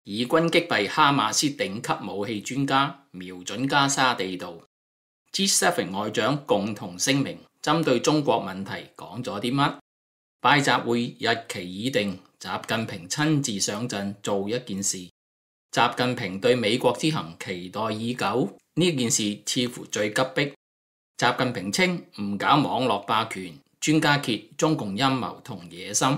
以軍擊斃哈馬斯頂級武器專家，瞄準加沙地道。G7 外長共同聲明，針對中國問題講咗啲乜？拜習會日期已定，習近平親自上陣做一件事。習近平對美國之行期待已久，呢件事似乎最急迫。習近平稱唔搞網絡霸權，專家揭中共陰謀同野心。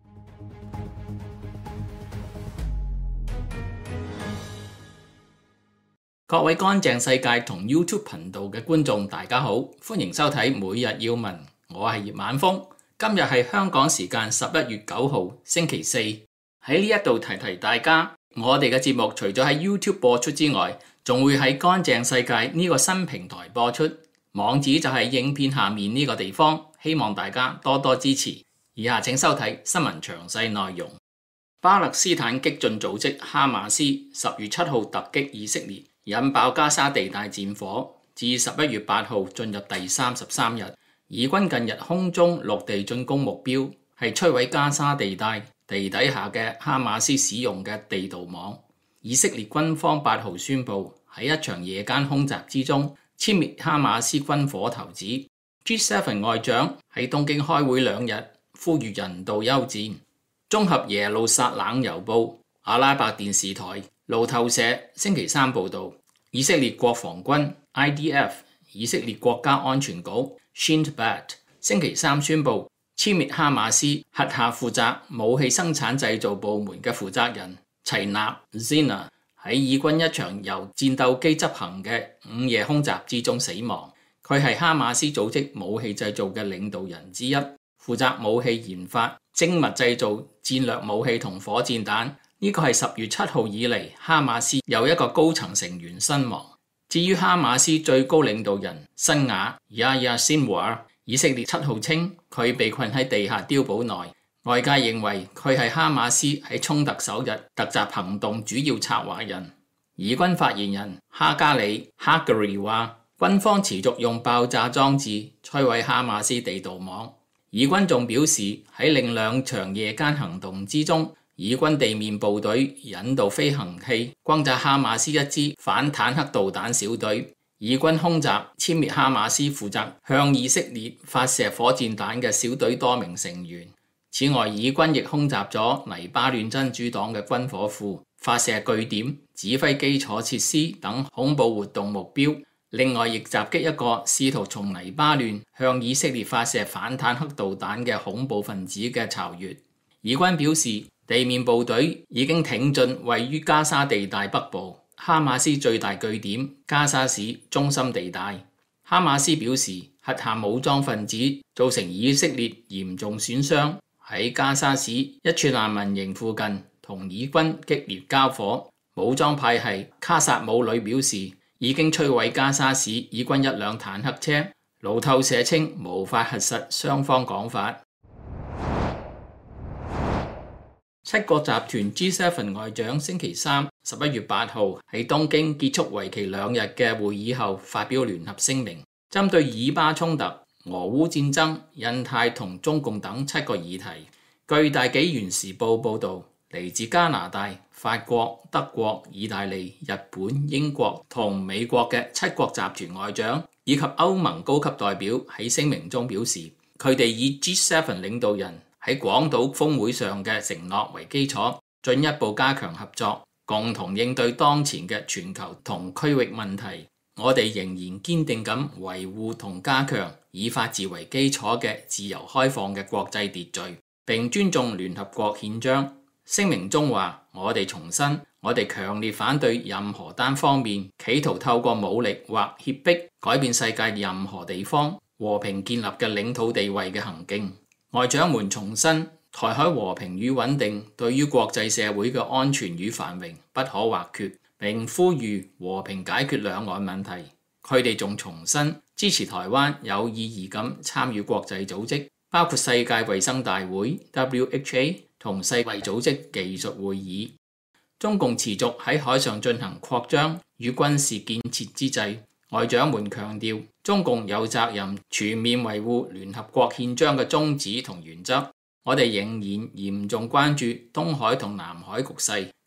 各位乾淨世界同 YouTube 頻道嘅觀眾大家好，歡迎收睇每日要聞，我係葉晚風。今日係香港時間11月9號星期四。喺呢一度提提大家，我哋嘅節目除咗喺 YouTube 播出之外，仲會喺乾淨世界呢個新平台播出，網址就係影片下面呢個地方，希望大家多多支持。以下請收睇新聞詳細內容。巴勒斯坦激進組織哈馬斯10月7號突擊以色列，引爆加沙地帶戰火，至11月8號進入第33日。以軍近日空中陸地進攻目標係摧毀加沙地帶地底下嘅哈馬斯使用嘅地道網。以色列軍方8號宣布喺一場夜間空襲之中殲滅哈馬斯軍火頭子。G7 外長喺東京開會2日，呼籲人道休戰。綜合耶路撒冷郵報、阿拉伯電視台、路透社星期三報道，以色列國防軍 IDF、以色列國家安全局 Shin Bet 星期三宣布殲滅哈馬斯轄下負責武器生產製造部門嘅負責人齊納 Zina 喺以軍一場由戰鬥機執行嘅午夜空襲之中死亡。佢係哈馬斯組織武器製造嘅領導人之一，負責武器研發、精密製造戰略武器同火箭彈。呢個係10月7號以嚟哈馬斯有一個高層成員身亡。至於哈馬斯最高領導人辛瓦 Yahya Sinwar， 以色列7號稱佢被困喺地下碉堡內，外界認為佢係哈馬斯喺衝突首日突襲行動主要策劃人。以軍發言人哈加里 Hagari 話，軍方持續用爆炸裝置摧毀哈馬斯地道網。以軍仲表示喺另2場夜間行動之中，以軍地面部隊引導飛行器轟炸哈馬斯一支反坦克導彈小隊。以軍空襲殲滅哈馬斯負責向以色列發射火箭彈嘅小隊多名成員。此外，以軍亦空襲咗黎巴嫩真主黨嘅軍火庫、發射據點、指揮基礎設施等恐怖活動目標。另外，亦襲擊一個試圖從黎巴嫩向以色列發射反坦克導彈嘅恐怖分子嘅巢穴。以軍表示，地面部隊已經挺進位於加沙地帶北部哈馬斯最大據點加沙市中心地帶。哈馬斯表示，轄下武裝分子造成以色列嚴重損傷，喺加沙市一處難民營附近同以軍激烈交火。武裝派系卡薩姆旅表示，已經摧毀加沙市以軍1輛坦克車。路透社稱無法核實雙方講法。7國集團 G7 外長星期三11月8號喺東京結束為期2日嘅會議後發表聯合聲明，針對以巴衝突、俄烏戰爭、印太同中共等7個議題。據大紀元時報報導，嚟自加拿大、法國、德國、意大利、日本、英國同美國嘅7國集團外長以及歐盟高級代表喺聲明中表示，佢哋以 G7 領導人喺廣島峰會上嘅承諾為基礎，進一步加強合作，共同應對當前嘅全球同區域問題。我哋仍然堅定咁維護同加強以法治為基礎嘅自由開放嘅國際秩序，並尊重聯合國憲章。聲明中話，我哋重申，我哋強烈反對任何單方面企圖透過武力或脅迫改變世界任何地方和平建立嘅領土地位嘅行徑。外長們重申，台海和平與穩定對於國際社會嘅安全與繁榮不可或缺，並呼籲和平解決兩岸問題。佢哋仲重申支持台灣有意義咁參與國際組織，包括世界衛生大會 （WHA） 同世衛組織技術會議。中共持續喺海上進行擴張與軍事建設之際，外長們強調，中共有責任全面維護聯合國憲章嘅宗旨同原則。我哋仍然嚴重關注東海同南海局勢，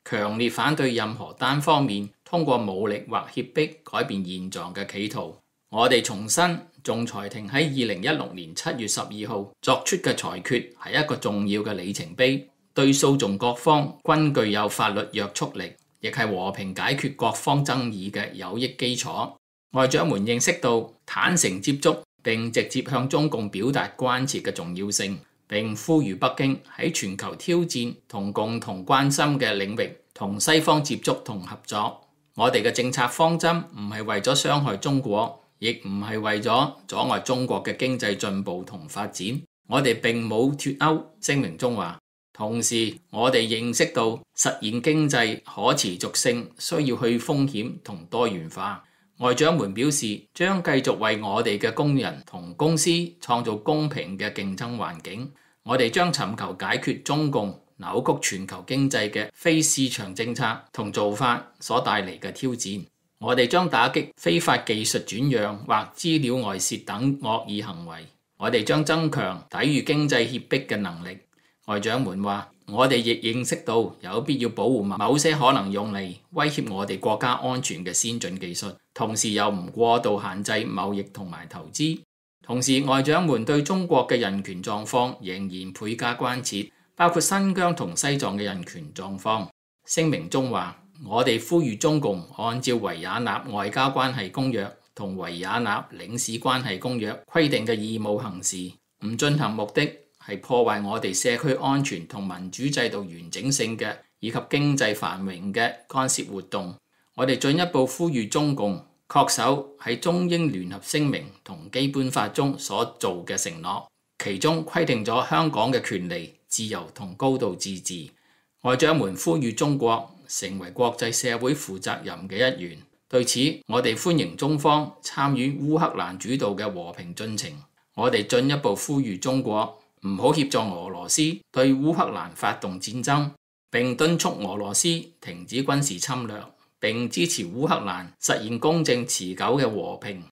強烈反對任何單方面通過武力或脅迫改變現狀嘅企圖。我哋重申，仲裁庭喺2016年7月12號作出嘅裁決係一個重要嘅里程碑，對訴訟各方均具有法律約束力，亦係和平解決各方爭議嘅有益基礎。外長們認識到坦誠接觸並直接向中共表達關切嘅重要性，並呼籲北京喺全球挑戰同共同關心嘅領域同西方接觸同合作。我哋嘅政策方針唔係為咗傷害中國，亦唔係為咗阻礙中國嘅經濟進步同發展。我哋並冇脫歐。聲明中話，同時我哋認識到實現經濟可持續性需要去風險同多元化。外長們表示，將繼續為我哋嘅工人同公司創造公平嘅競爭環境。我哋將尋求解決中共扭曲全球經濟嘅非市場政策同做法所帶嚟嘅挑戰。我哋將打擊非法技術轉讓或資料外泄等惡意行為。我哋將增強抵禦經濟脅迫嘅能力。外長們話，我哋亦認識到有必要保護某些可能用嚟威脅我哋國家安全嘅先進技術，同時又唔過度限制貿易同埋投資。同時，外長們對中國嘅人權狀況仍然倍加關切，包括新疆同西藏嘅人權狀況。聲明中話，我哋呼籲中共按照維也納外交關係公約同維也納領事關係公約規定嘅義務行事，唔進行目的係破壞我哋社區安全同民主制度完整性嘅以及經濟繁榮嘅干涉活動。我哋進一步呼籲中共恪守喺中英聯合聲明同基本法中所做嘅承諾，其中規定咗香港嘅權利、自由同高度自治。外長們呼籲中國成為國際社會負責任嘅一員。對此，我哋歡迎中方參與烏克蘭主導嘅和平進程。我哋進一步呼籲中國唔好協助俄羅斯對烏克蘭發動戰爭，並敦促俄羅斯停止軍事侵略，並支持烏克蘭實現公正持久嘅和平。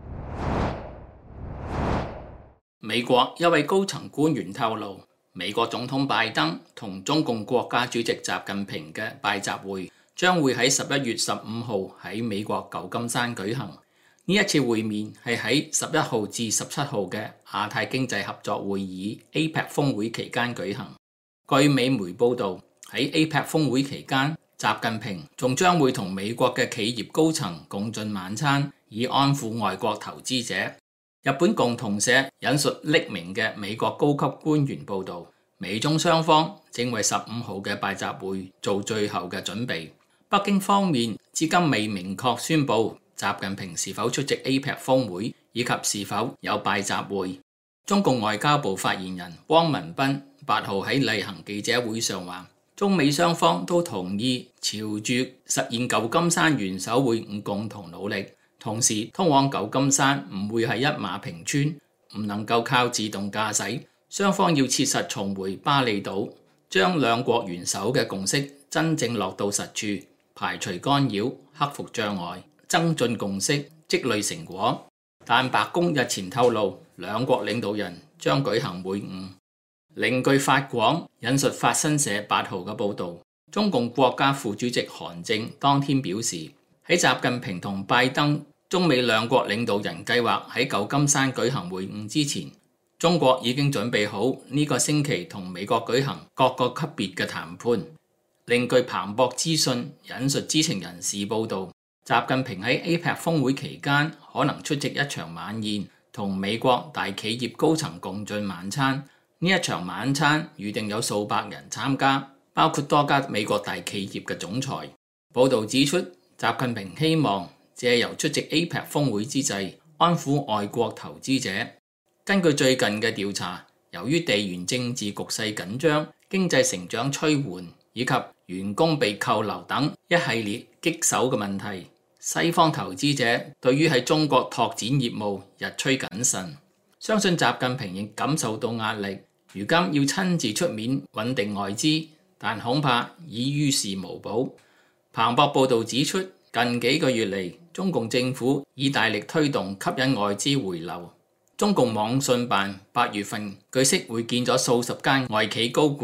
美國一位高層官員透露，美國總統拜登同中共國家主席習近平嘅拜習會將會喺11月15號喺美國舊金山舉行。呢一次會面係喺11號至17號嘅亞太經濟合作會議 APEC 峰會期間舉行。據美媒報導，喺 APEC 峰會期間，習近平仲將會同美國嘅企業高層共進晚餐，以安撫外國投資者。日本共同社引述匿名嘅美國高級官員報導，美中雙方正為15號嘅拜習會做最後嘅準備。北京方面至今未明確宣布習近平是否出席 APEC 峰會，以及是否有拜習會。中共外交部發言人汪文斌8號喺例行記者會上話，中美雙方都同意朝住實現舊金山元首會晤共同努力。同時，通往舊金山唔會係一馬平川，唔能夠靠自動駕駛。雙方要切實重回巴厘島，將兩國元首嘅共識真正落到實處，排除干擾，克服障礙，增進共識，積累成果。但白宮日前透露，兩國領導人將舉行會晤。另據法廣引述法新社8號嘅報導，中共國家副主席韓正當天表示，喺習近平同拜登中美兩國領導人計劃喺舊金山舉行會晤之前，中國已經準備好呢個星期同美國舉行各個級別嘅談判。另據彭博資訊引述知情人士報導，習近平喺 APEC 峰會期間可能出席一場晚宴，同美國大企業高層共進晚餐。呢一場晚餐預定有數百人參加，包括多家美國大企業嘅總裁。報導指出，習近平希望借由出席 APEC 峰會之際，安撫外國投資者。根據最近嘅調查，由於地緣政治局勢緊張、經濟成長趨緩以及員工被扣留等一系列棘手嘅問題，西方投資者對於喺中國拓展業務日趨謹慎。相信習近平亦感受到壓力，如今要親自出面穩定外資，但恐怕已於事無補。彭博報導指出，近幾個月嚟，中共政府已大力推動吸引外資回流。中共網信辦8月份據悉會見咗數十間外企高管，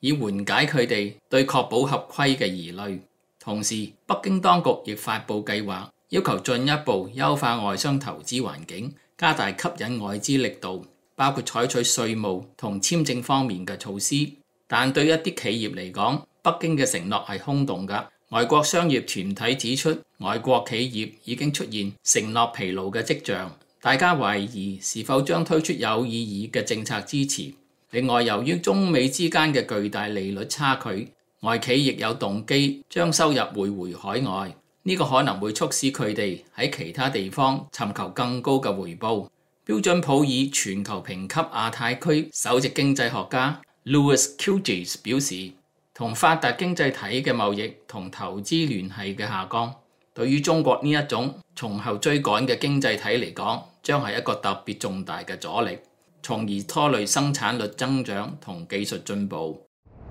以緩解佢哋對確保合規嘅疑慮。同時，北京當局亦發布計劃，要求進一步優化外商投資環境，加大吸引外資力度，包括採取稅務同簽證方面嘅措施。但對一啲企業嚟講，北京嘅承諾係空洞㗎。外國商業團體指出，外國企業已經出現承諾疲勞嘅跡象，大家懷疑是否將推出有意義嘅政策支持。另外，由於中美之間嘅巨大利率差距，外企亦有動機將收入匯回海外，呢個可能會促使佢哋喺其他地方尋求更高嘅回報。標準普爾全球評級亞太區首席經濟學家 Louis Qges 表示，同發達經濟體嘅貿易同投資聯繫嘅下降，對於中國呢一種從後追趕嘅經濟體嚟講，將係一個特別重大嘅阻力，從而拖累生產率增長同技術進步。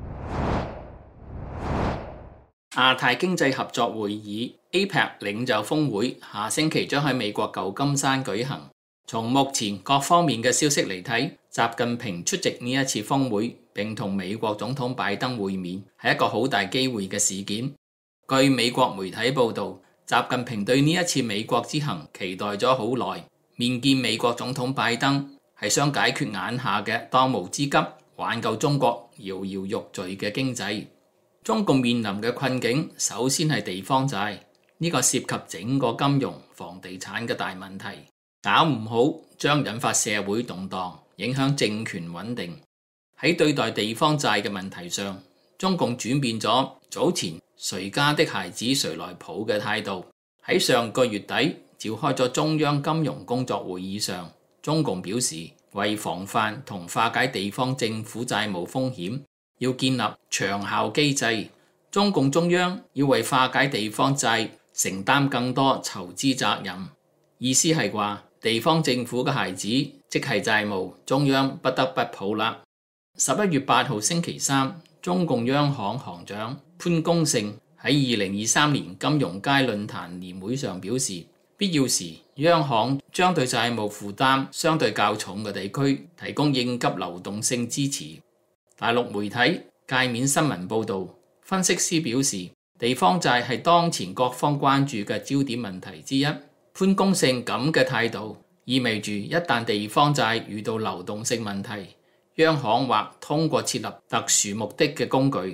亞太經濟合作會議 APEC 領袖峰會下星期將喺美國舊金山舉行。從目前各方面嘅消息嚟睇，習近平出席呢一次峰會並同美國總統拜登會面，係一個好大機會嘅事件。據美國媒體報道，習近平對呢一次美國之行期待咗好耐，面見美國總統拜登係想解決眼下嘅當務之急，挽救中國搖搖欲墜嘅經濟。中共面臨嘅困境，首先係地方債，呢個涉及整個金融、房地產嘅大問題，搞唔好將引發社會動盪，影響政權穩定。喺對待地方債嘅問題上，中共轉變咗早前誰家的孩子誰來抱嘅態度。喺上個月底召開咗中央金融工作會議上，中共表示為防範同化解地方政府債務風險，要建立長效機制。中共中央要為化解地方債承擔更多籌資責任。意思係話地方政府嘅孩子即係債務，中央不得不抱啦。11月8號星期三，中共央行行長潘功勝喺2023年金融街論壇年會上表示，必要時央行將對債務負擔相對較重嘅地區提供應急流動性支持。大陸媒體界面新聞報導，分析師表示，地方債係當前各方關注嘅焦點問題之一。潘功勝咁嘅態度，意味住一旦地方債遇到流動性問題，央行或通過設立特殊目的嘅工具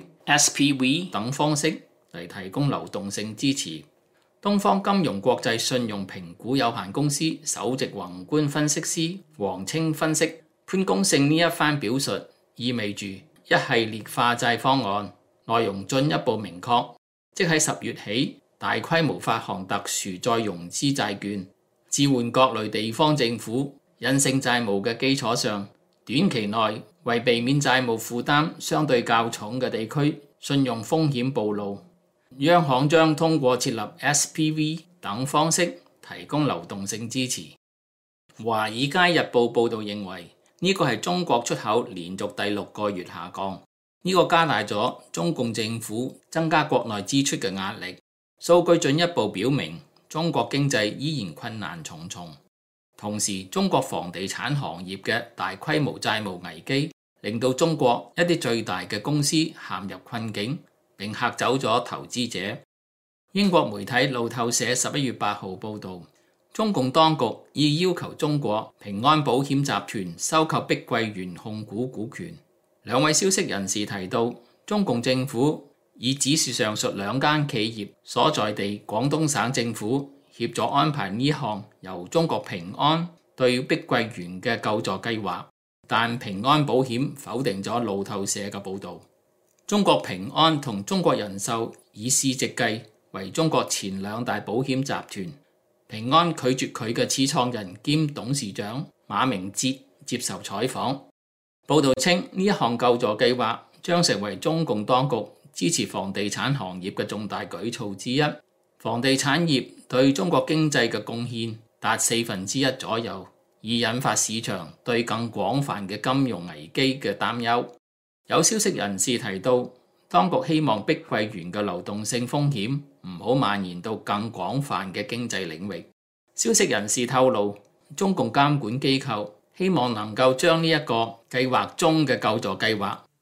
SPV 等方式嚟提供流動性支持。東方金融國際信用評估有限公司首席宏觀分析師黃清分析，潘功勝呢一番表述意味住一系列化債方案，內容進一步明確，即喺10月起大規模發行特殊再融資債券，置換各類地方政府隱性債務嘅基礎上，短期內為避免債務負擔相對較重嘅地區信用風險暴露，央行將通過設立 SPV 等方式提供流動性支持。華爾街日報報導認為，呢個係中國出口連續第6個月下降，呢個加大咗中共政府增加國內支出嘅壓力。數據進一步表明，中國經濟依然困難重重。同時，中國房地產行業嘅大規模債務危機，令到中國一啲最大嘅公司陷入困境，並嚇走咗投資者。英國媒體路透社11月8號報導，中共當局已要求中國平安保險集團收購碧桂園控股股權。兩位消息人士提到，中共政府已指示上述兩間企業所在地廣東省政府協助安排呢項由中國平安對碧桂園嘅救助計劃，但平安保險否定咗路透社嘅報導。中國平安同中國人壽以市值計為中國前兩大保險集團。平安拒絕佢嘅始創人兼董事長馬明哲接受採訪。報導稱，呢一項救助計劃將成為中共當局支持房地產行業嘅重大舉措之一。房地產業對中國經濟嘅貢獻達1/4左右，以引發市場對更廣泛嘅金融危機嘅擔憂。有消息人士提到，當局希望碧桂園嘅流動性風險唔好蔓延到更廣泛嘅經濟領域。消息人士透露，中共監管機構希望能夠將呢一個計劃中嘅救助計劃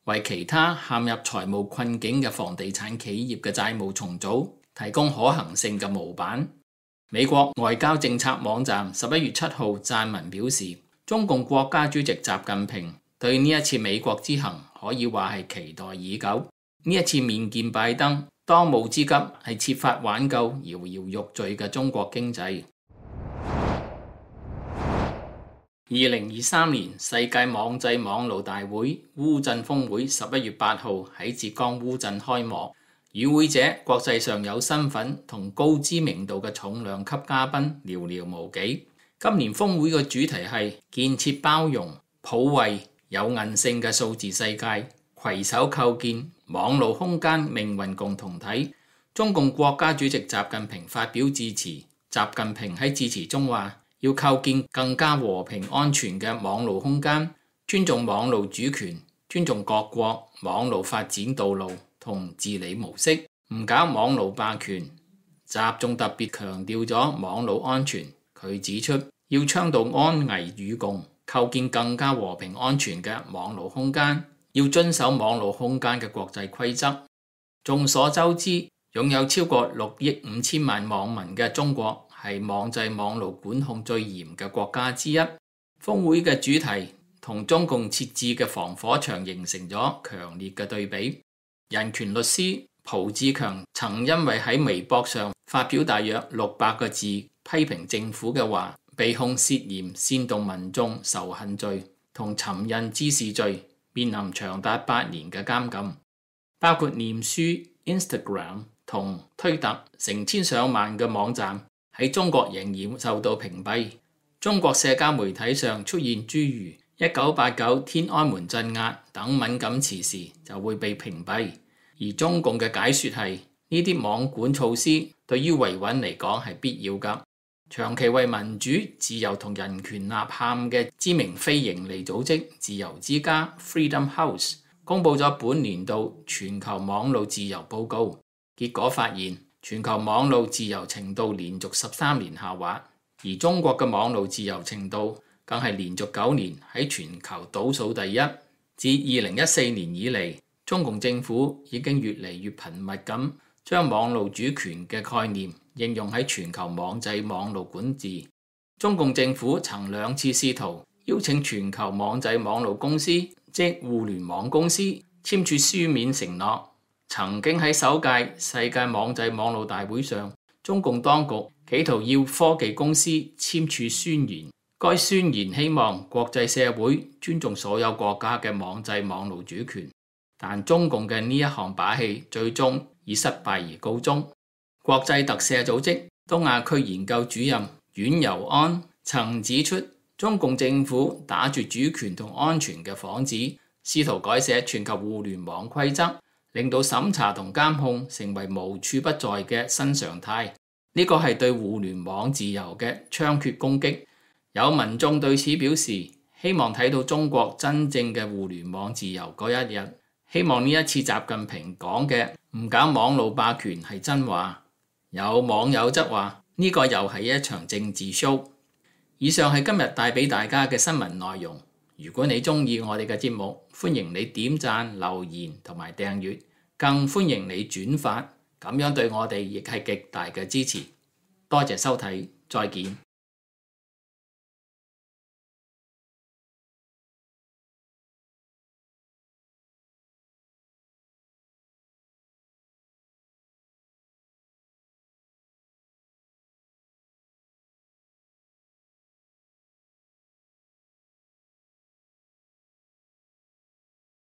為其他陷入財務困境嘅房地產企業嘅債務重組提供可行性嘅模板。美國外交政策網站11月7號撰文表示，中共國家主席習近平對呢一次美國之行可以話係期待已久。呢一次面見拜登，當務之急係設法挽救搖搖欲墜嘅中國經濟。2023年世界網際網路大會烏鎮峰會11月8號喺浙江烏鎮開幕，與會者國際上有身份同高知名度嘅重量級嘉賓寥寥無幾。今年峰會嘅主題係建設包容、普惠、有韌性嘅數字世界，攜手構建網路空間命運共同體。中共國家主席習近平發表致辭，習近平喺致辭中話，要構建更加和平安全嘅網路空間，尊重網路主權，尊重各國網路發展道路同治理模式，唔搞網路霸權。習仲特別強調咗網路安全，佢指出要倡導安危與共，構建更加和平安全嘅網路空間，要遵守網路空間嘅國際規則。眾所周知，擁有超過6億5千萬網民嘅中國係網際網路管控最嚴嘅國家之一。峰會嘅主題同中共設置嘅防火牆形成咗強烈嘅對比。人權律師蒲志強曾因為喺微博上發表大約600個字批評政府嘅話，被控涉嫌煽動民眾仇恨罪同尋釁滋事罪，面臨長達8年嘅監禁。包括臉書、Instagram 同推特成千上萬嘅網站喺中國仍然受到屏蔽。中國社交媒體上出現諸如1989天安門鎮壓等敏感詞時就會被屏蔽。而中共嘅解說係呢啲網管措施對於維穩嚟講係必要㗎。長期為民主、自由同人權吶喊嘅知名非營利組織自由之家 Freedom House 公佈咗本年度全球網路自由報告，結果發現全球網路自由程度連續13年下滑，而中國嘅網路自由程度更係連續9年喺全球倒數第一。自2014年以嚟，中共政府已經越嚟越頻密咁將網路主權嘅概念應用喺全球網際網路管治。中共政府曾2次試圖邀請全球網際網路公司，即互聯網公司簽署書面承諾。曾經喺首屆世界網際網路大會上，中共當局企圖要科技公司簽署宣言。該宣言希望國際社會尊重所有國家嘅網際網路主權，但中共嘅呢一項把戲最終以失敗而告終。國際特赦組織東亞區研究主任阮尤安曾指出，中共政府打住主權同安全嘅幌子，試圖改寫全球互聯網規則，令到審查同監控成為無處不在嘅新常態。呢個係對互聯網自由嘅猖獗攻擊。有民眾對此表示，希望睇到中國真正嘅互聯網自由嗰一日。希望呢一次習近平講嘅唔搞網路霸權係真話。有網友則話呢個又係一場政治 show。以上係今日帶俾大家嘅新聞內容。如果你鍾意我哋嘅節目，歡迎你點讚、留言同埋訂閱，更歡迎你轉發，咁樣對我哋亦係極大嘅支持。多謝收睇，再見。